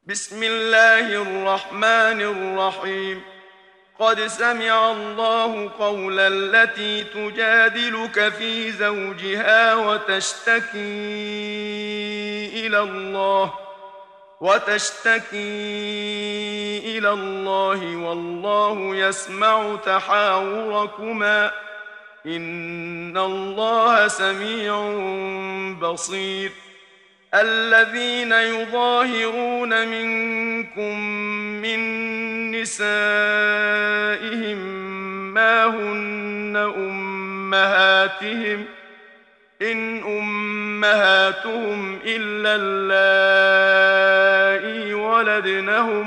بسم الله الرحمن الرحيم. قد سمع الله قول التي تجادلك في زوجها وتشتكي إلى الله والله يسمع تحاوركما إن الله سميع بصير. الذين يظاهرون منكم من نسائهم ما هن أمهاتهم إن أمهاتهم إلا اللائي ولدنهم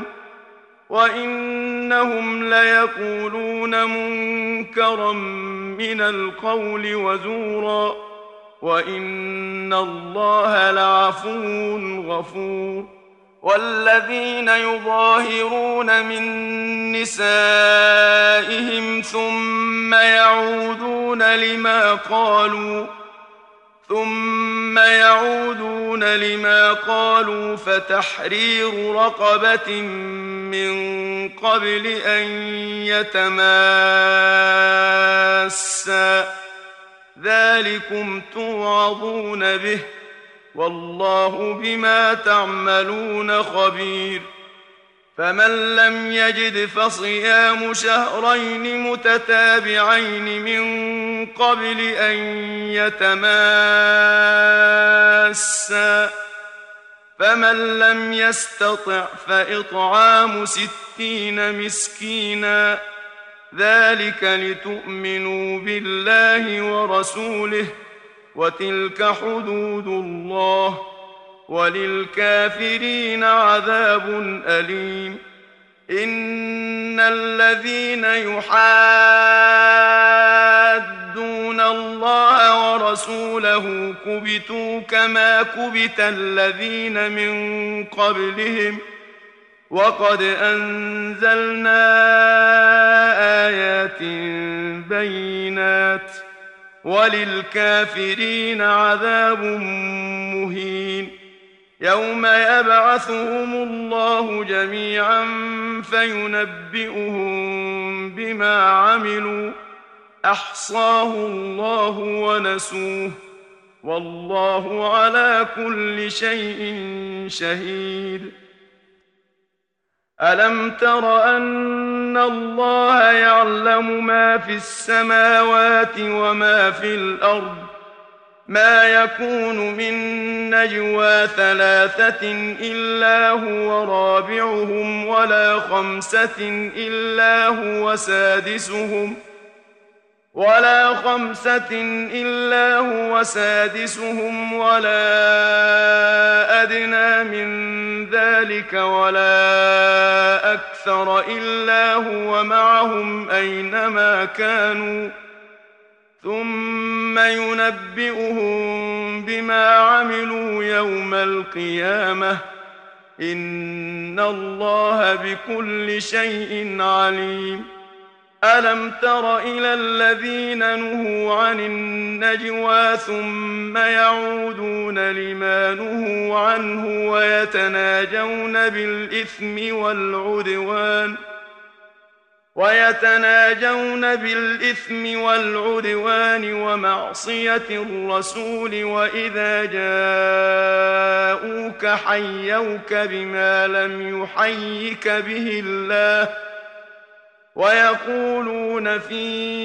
وإنهم ليقولون منكرا من القول وزورا وإن الله لعفو غفور. والذين يظاهرون من نسائهم ثم يعودون لما قالوا فتحرير رقبة من قبل أن يتماسا ذلكم توعظون به والله بما تعملون خبير. فمن لم يجد فصيام شهرين متتابعين من قبل أن يتماسا فمن لم يستطع فإطعام 60 مسكينا ذلك لتؤمنوا بالله ورسوله وتلك حدود الله وللكافرين عذاب أليم. إن الذين يحادون الله ورسوله كبتوا كما كبت الذين من قبلهم وقد أنزلنا آيات بينات وللكافرين عذاب مهين. يوم يبعثهم الله جميعا فينبئهم بما عملوا أحصاه الله ونسوه والله على كل شيء شهيد. ألم تر أن الله يعلم ما في السماوات وما في الأرض ما يكون من نجوى 3 إلا هو رابعهم ولا 5 إلا هو سادسهم ولا أدنى من ذلك ولا أكثر إلا هو معهم أينما كانوا ثم ينبئهم بما عملوا يوم القيامة إن الله بكل شيء عليم. ألم تر إلى الذين نهوا عن النجوى ثم يعودون لما نهوا عنه ويتناجون بالإثم والعدوان ومعصية الرسول وإذا جاءوك حيوك بما لم يحيك به الله ويقولون في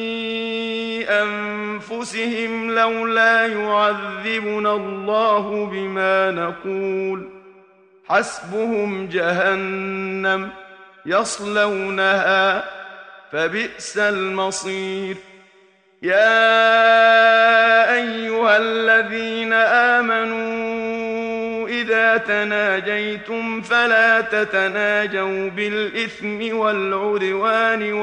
أنفسهم لولا يعذبنا الله بما نقول حسبهم جهنم يصلونها فبئس المصير. يا أيها الذين آمنوا إذا تناجيتم فلا تتناجوا بالإثم والعدوان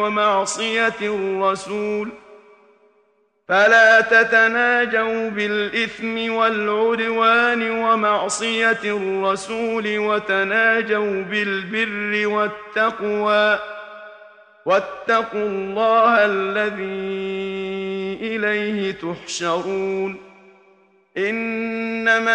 ومعصية الرسول وتناجوا بالبر والتقوى واتقوا الله الذي إليه تحشرون. إنما